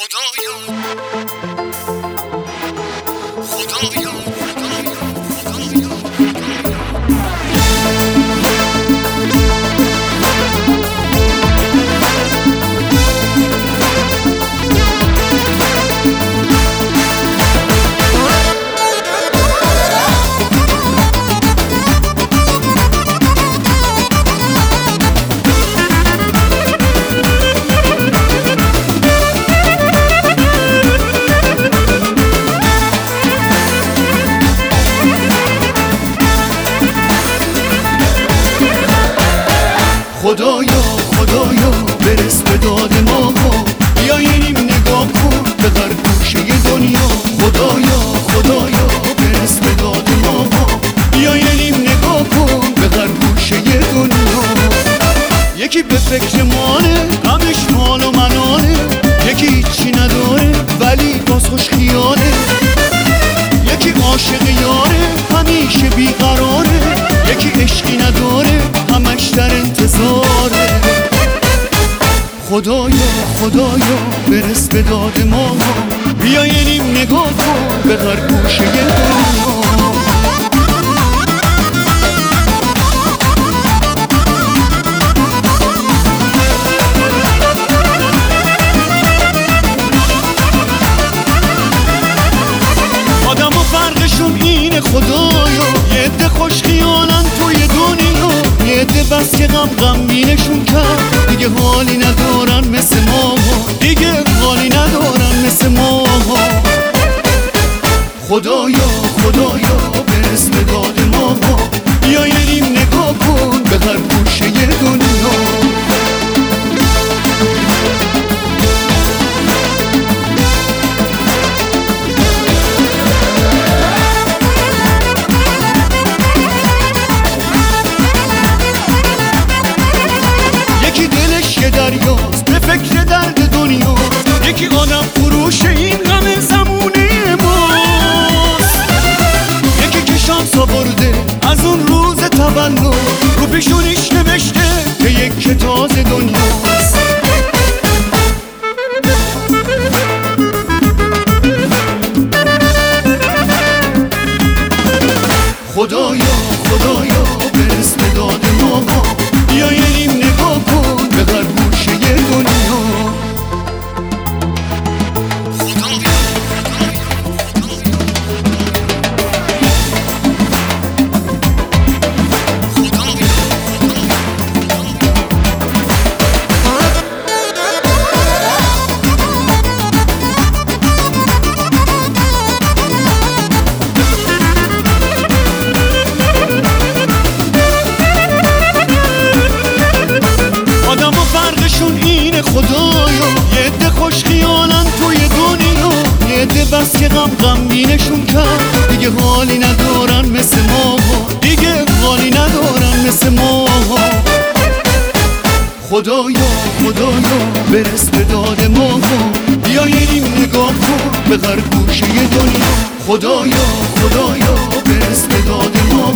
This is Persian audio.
خدایا خدایا برس به داد ما، بیا اینیم نگاه کن به هر گوشه دنیا. خدایا خدایا برس به داد ما، بیا اینیم نگاه کن به هر گوشه دنیا. یکی به فکر مانه غمش مال و منانه، یکی هیچی نداره ولی باز خوش خیاله، یکی عاشق یاره همیشه بیقراره، یکی عشقی نداره همش در انتظاره. خدایا خدایا برس به داد ما، بیا اینیم نگاه کن به هر گوشه دنیا. خدایا یه عده خوش خیالن توی دنیا، یه عده بس که غمگینشون کرد دیگه حالی ندارن مثل ما، دیگه حالی ندارن مثل ما. خدایا خدایا برس به داد ما، بیا اینیم نگاه کن به هر گوشه دنیا. دریاست به فکر درد دنیا، یکی آدم فروش این غم زمونه ماست، یکی که شانس آورده از اون روز تولد رو پیشونیش نوشته که یک تازه دنیاست. خدایا خدایا برس به داد ما، بیا اینیم نگاه کن به هر گوشه دنیا. خدایا یه عده خوش خیالن توی دنیا، یه عده بس که غمگینشون کرد دیگه حالی ندارن مثل ما، دیگه حالی ندارن مثل ما. خدایا خدایا برس به داد ما، بیا اینیم نگاه کن به هر گوشه دنیا. خدایا خدایا برس به داد ما،